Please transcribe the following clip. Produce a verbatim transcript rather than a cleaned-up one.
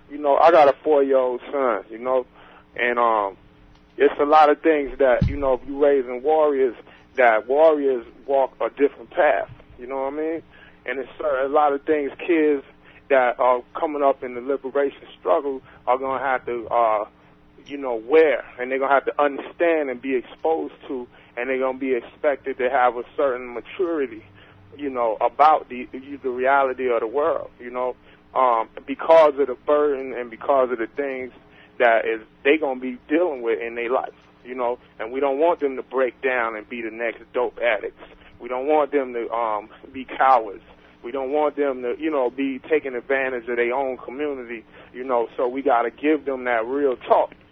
you know, I got a four-year-old son, you know, and um, it's a lot of things that, you know, if you raising warriors, that warriors walk a different path, you know what I mean? And it's uh, a lot of things kids that are coming up in the liberation struggle are going to have to, uh, you know, wear, and they're going to have to understand and be exposed to, and they're going to be expected to have a certain maturity, you know, about the the reality of the world, you know, um, because of the burden and because of the things that is they going to be dealing with in their life, you know, and we don't want them to break down and be the next dope addicts. We don't want them to um, be cowards. We don't want them to, you know, be taking advantage of their own community, you know, so we got to give them that real talk,